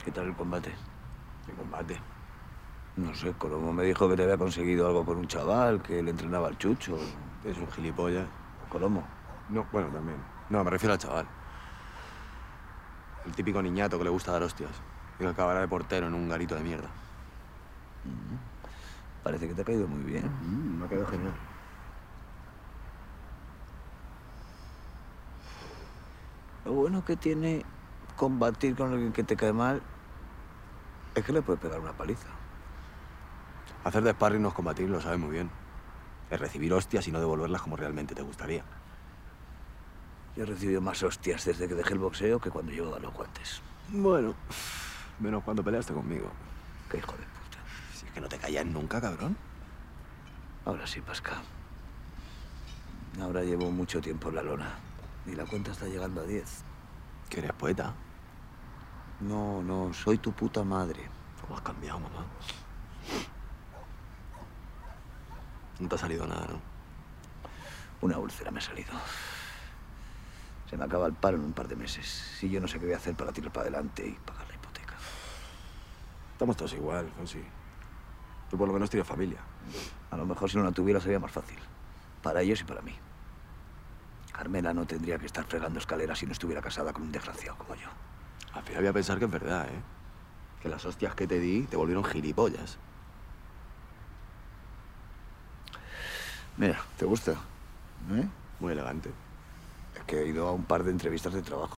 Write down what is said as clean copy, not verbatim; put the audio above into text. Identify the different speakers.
Speaker 1: ¿Qué tal el combate?
Speaker 2: ¿Qué combate?
Speaker 1: No sé, Colomo me dijo que te había conseguido algo con un chaval, que le entrenaba al Chucho.
Speaker 2: Es un gilipollas.
Speaker 1: Colomo.
Speaker 2: No, bueno, también. No, me refiero al chaval. El típico niñato que le gusta dar hostias. Y que acabará de portero en un garito de mierda.
Speaker 1: Parece que te ha caído muy bien.
Speaker 2: Me ha quedado genial.
Speaker 1: Lo bueno que tiene combatir con alguien que te cae mal es que le puedes pegar una paliza.
Speaker 2: Hacer de sparring no es combatir, lo sabes muy bien. Es recibir hostias y no devolverlas como realmente te gustaría.
Speaker 1: Yo he recibido más hostias desde que dejé el boxeo que cuando llevaba los guantes.
Speaker 2: Bueno, menos cuando peleaste conmigo.
Speaker 1: Qué hijo de puta.
Speaker 2: Si es que no te callas nunca, cabrón.
Speaker 1: Ahora sí, Pasca. Ahora llevo mucho tiempo en la lona. Y la cuenta está llegando a 10.
Speaker 2: Que eres poeta.
Speaker 1: No, no, soy tu puta madre.
Speaker 2: ¿Cómo has cambiado, mamá? No te ha salido nada, ¿no?
Speaker 1: Una úlcera me ha salido. Se me acaba el paro en un par de meses. Y yo no sé qué voy a hacer para tirar para adelante y pagar la hipoteca.
Speaker 2: Estamos todos igual, Fonsi. Tú por lo menos tienes familia.
Speaker 1: A lo mejor si no la tuviera sería más fácil. Para ellos y para mí. Carmela no tendría que estar fregando escaleras si no estuviera casada con un desgraciado como yo.
Speaker 2: Al final voy a pensar que es verdad, ¿eh? Que las hostias que te di te volvieron gilipollas.
Speaker 1: Mira, ¿te gusta? ¿Eh?
Speaker 2: Muy elegante.
Speaker 1: Es que he ido a un par de entrevistas de trabajo.